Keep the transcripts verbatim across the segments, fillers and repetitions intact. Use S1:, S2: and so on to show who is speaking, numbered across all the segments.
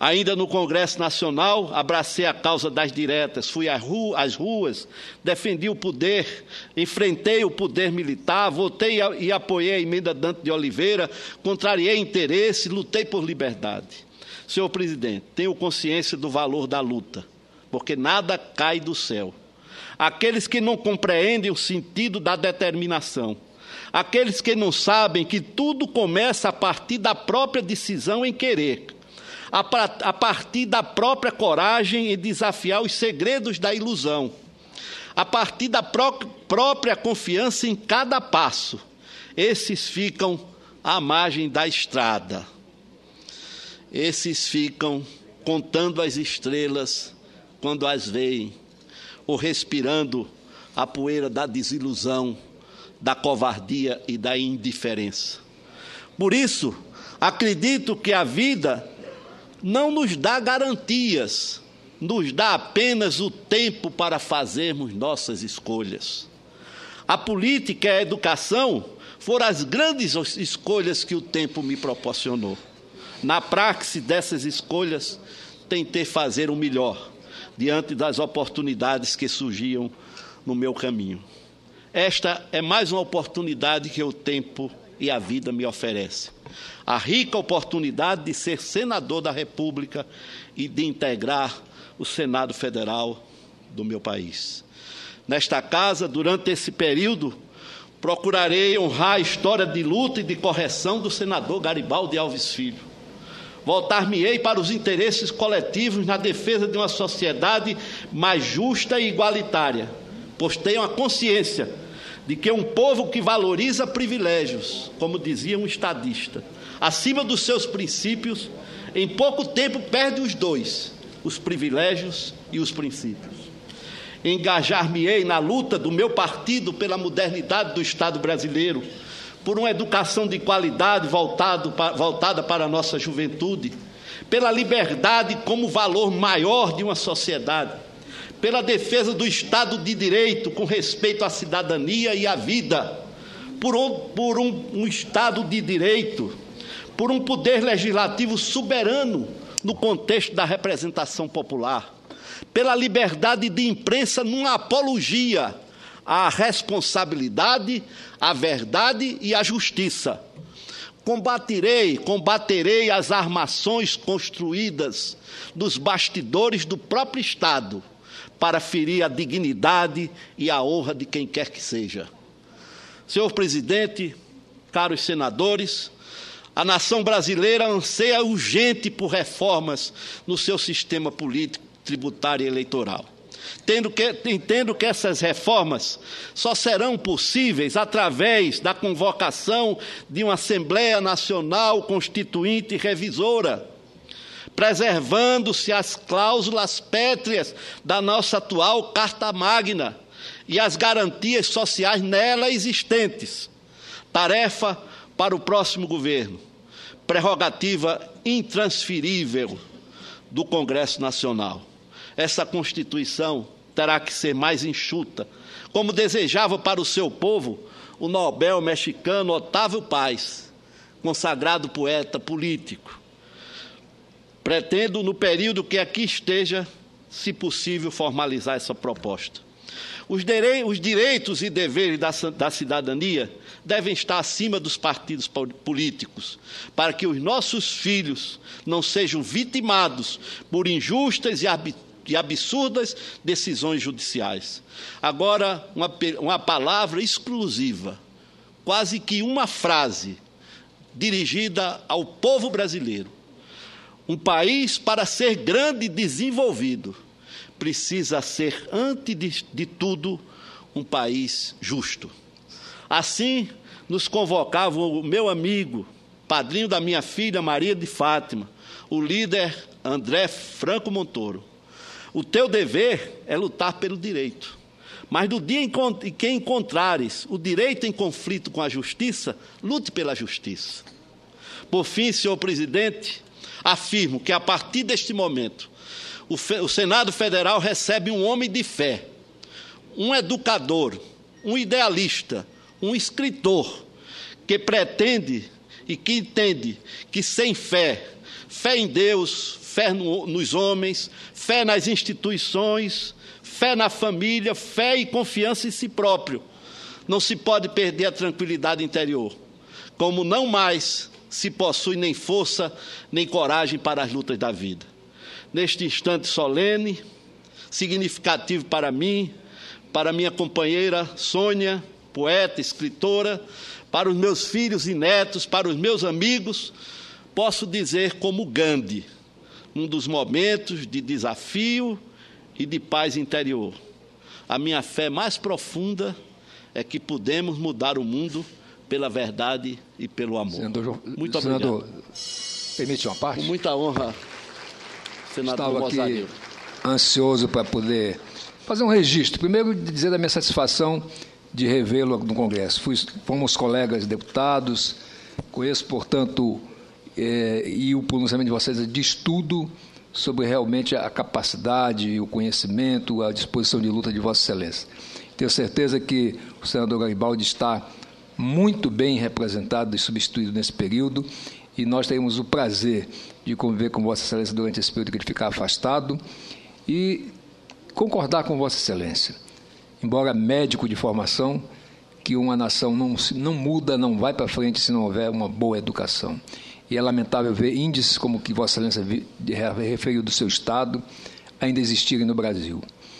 S1: Ainda no Congresso Nacional, abracei a causa das diretas, fui às ruas, defendi o poder, enfrentei o poder militar, votei e apoiei a emenda Dante de Oliveira, contrariei interesse, lutei por liberdade. Senhor presidente, tenho consciência do valor da luta, porque nada cai do céu. Aqueles que não compreendem o sentido da determinação, aqueles que não sabem que tudo começa a partir da própria decisão em querer, a partir da própria coragem em desafiar os segredos da ilusão, a partir da pró própria confiança em cada passo, esses ficam à margem da estrada. Esses ficam contando as estrelas quando as veem, ou respirando a poeira da desilusão, da covardia e da indiferença. Por isso, acredito que a vida não nos dá garantias, nos dá apenas o tempo para fazermos nossas escolhas. A política e a educação foram as grandes escolhas que o tempo me proporcionou. Na praxe dessas escolhas, tentei fazer o melhor, diante das oportunidades que surgiam no meu caminho. Esta é mais uma oportunidade que o tempo e a vida me oferecem. A rica oportunidade de ser senador da República e de integrar o Senado Federal do meu país. Nesta casa, durante esse período, procurarei honrar a história de luta e de correção do senador Garibaldi Alves Filho. Voltar-me-ei para os interesses coletivos na defesa de uma sociedade mais justa e igualitária, pois tenho a consciência de que um povo que valoriza privilégios, como dizia um estadista, acima dos seus princípios, em pouco tempo perde os dois, os privilégios e os princípios. Engajar-me-ei na luta do meu partido pela modernidade do Estado brasileiro, por uma educação de qualidade voltado, voltada para a nossa juventude, pela liberdade como valor maior de uma sociedade, pela defesa do Estado de Direito com respeito à cidadania e à vida, por um, por um, um Estado de Direito, por um poder legislativo soberano no contexto da representação popular, pela liberdade de imprensa numa apologia à responsabilidade, à verdade e à justiça. Combaterei, combaterei as armações construídas nos bastidores do próprio Estado, para ferir a dignidade e a honra de quem quer que seja. Senhor presidente, caros senadores, a nação brasileira anseia urgente por reformas no seu sistema político, tributário e eleitoral. Tendo que, entendo que essas reformas só serão possíveis através da convocação de uma Assembleia Nacional Constituinte e Revisora, preservando-se as cláusulas pétreas da nossa atual Carta Magna e as garantias sociais nela existentes. Tarefa para o próximo governo, prerrogativa intransferível do Congresso Nacional. Essa Constituição terá que ser mais enxuta, como desejava para o seu povo o Nobel mexicano Otávio Paz, consagrado poeta político. Pretendo, no período que aqui esteja, se possível, formalizar essa proposta. Os, direi os direitos e deveres da, da cidadania devem estar acima dos partidos políticos, para que os nossos filhos não sejam vitimados por injustas e, e absurdas decisões judiciais. Agora, uma, uma palavra exclusiva, quase que uma frase, dirigida ao povo brasileiro. Um país, para ser grande e desenvolvido, precisa ser, antes de, de tudo, um país justo. Assim, nos convocava o meu amigo, padrinho da minha filha Maria de Fátima, o líder André Franco Montoro. O teu dever é lutar pelo direito, mas no dia em que encontrares o direito em conflito com a justiça, lute pela justiça. Por fim, senhor presidente, afirmo que, a partir deste momento, o, o Senado Federal recebe um homem de fé, um educador, um idealista, um escritor, que pretende e que entende que sem fé, fé em Deus, fé no, nos homens, fé nas instituições, fé na família, fé e confiança em si próprio. Não se pode perder a tranquilidade interior, como não mais se possui nem força, nem coragem para as lutas da vida. Neste instante solene, significativo para mim, para minha companheira Sônia, poeta, escritora, para os meus filhos e netos, para os meus amigos, posso dizer como Gandhi, num dos momentos de desafio e de paz interior. A minha fé mais profunda é que podemos mudar o mundo pela verdade e pelo amor.
S2: Senador,
S1: Muito
S2: senador,
S1: obrigado.
S2: Permite uma parte?
S1: Com muita honra, senador
S2: Estava
S1: Rosario.
S2: aqui ansioso para poder fazer um registro. Primeiro, dizer da minha satisfação de revê-lo no Congresso. Fui, fomos colegas deputados, conheço, portanto, é, e o pronunciamento de vocês é de estudo sobre realmente a capacidade, o conhecimento, a disposição de luta de Vossa Excelência. Tenho certeza que o senador Garibaldi está muito bem representado e substituído nesse período, e nós teremos o prazer de conviver com Vossa Excelência durante esse período que ele ficar afastado e concordar com Vossa Excelência. Embora médico de formação, que uma nação não, não muda, não vai para frente se não houver uma boa educação. E é lamentável ver índices como o que Vossa Excelência referiu do seu Estado ainda existirem no Brasil.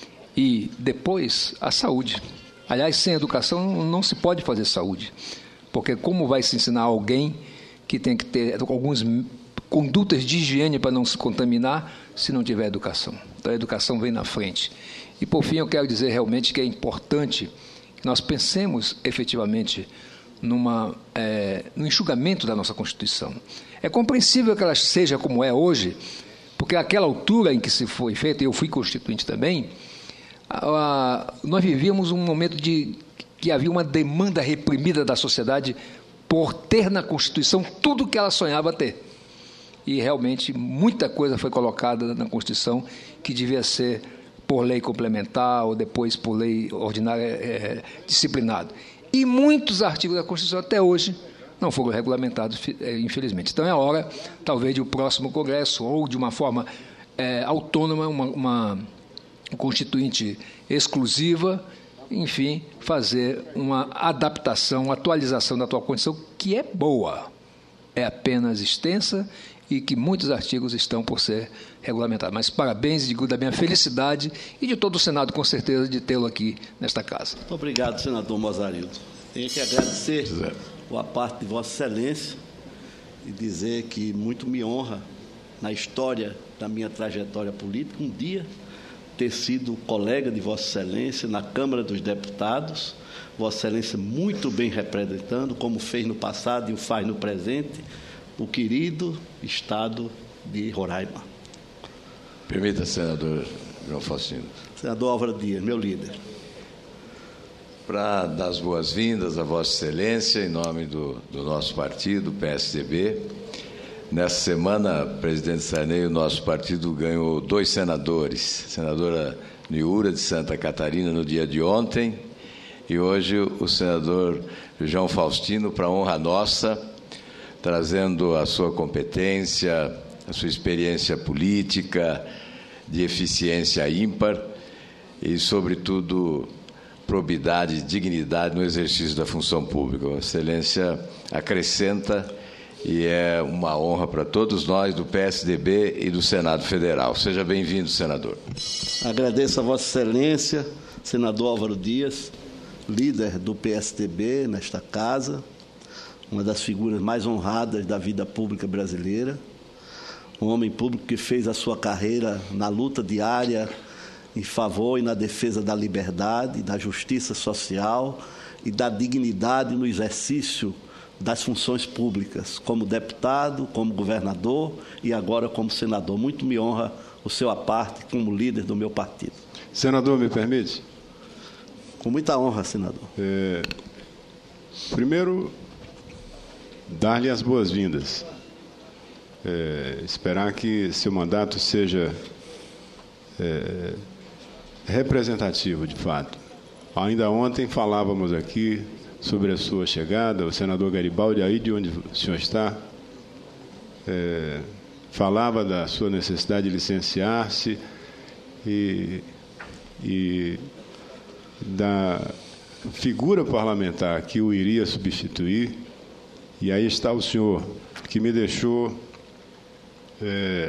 S2: E depois, a saúde. Aliás, sem educação não se pode fazer saúde, porque como vai se ensinar alguém que tem que ter algumas condutas de higiene para não se contaminar se não tiver educação? Então, a educação vem na frente. E, por fim, eu quero dizer realmente que é importante que nós pensemos efetivamente numa, é, no enxugamento da nossa Constituição. É compreensível que ela seja como é hoje, porque àquela altura em que se foi feita, e eu fui constituinte também, a, a, nós vivíamos um momento de que havia uma demanda reprimida da sociedade por ter na Constituição tudo o que ela sonhava ter. E, realmente, muita coisa foi colocada na Constituição que devia ser por lei complementar ou depois por lei ordinária é, disciplinado. E muitos artigos da Constituição até hoje não foram regulamentados, infelizmente. Então é a hora, talvez, de o próximo Congresso ou de uma forma é, autônoma, uma, uma constituinte exclusiva, enfim, fazer uma adaptação, uma atualização da atual Constituição, que é boa, é apenas extensa e que muitos artigos estão por ser regulamentados. Mas parabéns, digo da minha felicidade e de todo o Senado, com certeza, de tê-lo aqui nesta casa.
S1: Muito obrigado, senador Mozarildo. Tenho que agradecer a parte de Vossa Excelência e dizer que muito me honra, na história da minha trajetória política, um dia ter sido colega de Vossa Excelência na Câmara dos Deputados, Vossa Excelência muito bem representando, como fez no passado e o faz no presente, o querido Estado de Roraima.
S3: Permita, senador João Faustino.
S1: Senador Álvaro Dias, meu líder.
S3: Para dar as boas-vindas a Vossa Excelência, em nome do, do nosso partido, P S D B. Nessa semana, presidente Sarney, o nosso partido ganhou dois senadores. Senadora Niura, de Santa Catarina, no dia de ontem, e hoje o senador João Faustino, para honra nossa, trazendo a sua competência, a sua experiência política, de eficiência ímpar e, sobretudo, probidade e dignidade no exercício da função pública. A Excelência acrescenta e é uma honra para todos nós do P S D B e do Senado Federal. Seja bem-vindo, senador.
S1: Agradeço a Vossa Excelência, senador Álvaro Dias, líder do P S D B nesta casa, uma das figuras mais honradas da vida pública brasileira, um homem público que fez a sua carreira na luta diária em favor e na defesa da liberdade, da justiça social e da dignidade no exercício das funções públicas, como deputado, como governador e agora como senador. Muito me honra o seu aparte como líder do meu partido.
S4: Senador, me permite?
S1: Com muita honra, senador.
S4: É, primeiro, dar-lhe as boas-vindas. É, esperar que seu mandato seja é, representativo, de fato. Ainda ontem falávamos aqui sobre a sua chegada, o senador Garibaldi, aí de onde o senhor está, é, falava da sua necessidade de licenciar-se e, e da figura parlamentar que o iria substituir. E aí está o senhor, que me deixou é,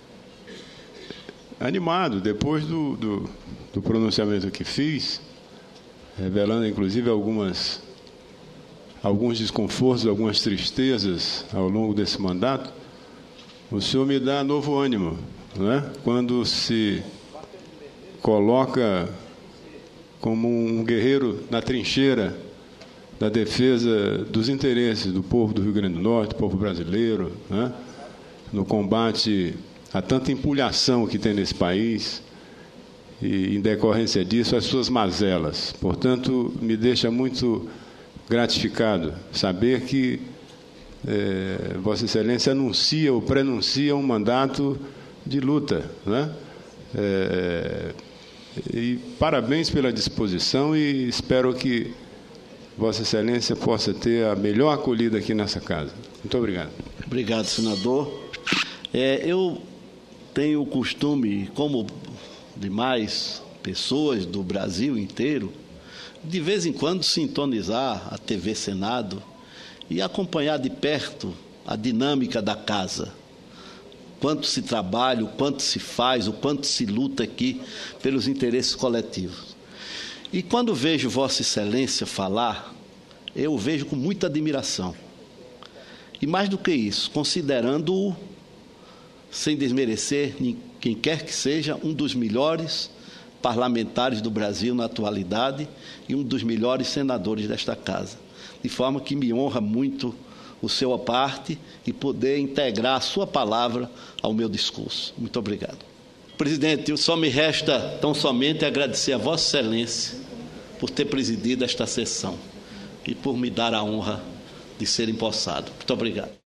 S4: animado depois do, do, do pronunciamento que fiz, revelando inclusive algumas, alguns desconfortos, algumas tristezas ao longo desse mandato. O senhor me dá novo ânimo, não é? Quando se coloca como um guerreiro na trincheira da defesa dos interesses do povo do Rio Grande do Norte, do povo brasileiro, né? No combate a tanta empulhação que tem nesse país e, em decorrência disso, as suas mazelas. Portanto, me deixa muito gratificado saber que é, Vossa Excelência anuncia ou prenuncia um mandato de luta, né? É, e parabéns pela disposição e espero que Vossa Excelência possa ter a melhor acolhida aqui nessa casa. Muito obrigado.
S1: Obrigado, senador. É, eu tenho o costume, como demais pessoas do Brasil inteiro, de vez em quando sintonizar a T V Senado e acompanhar de perto a dinâmica da casa. Quanto se trabalha, o quanto se faz, o quanto se luta aqui pelos interesses coletivos. E quando vejo Vossa Excelência falar, eu o vejo com muita admiração. E mais do que isso, considerando-o, sem desmerecer quem quer que seja, um dos melhores parlamentares do Brasil na atualidade e um dos melhores senadores desta casa. De forma que me honra muito o seu à parte e poder integrar a sua palavra ao meu discurso. Muito obrigado. Presidente, só me resta tão somente agradecer a Vossa Excelência por ter presidido esta sessão e por me dar a honra de ser empossado. Muito obrigado.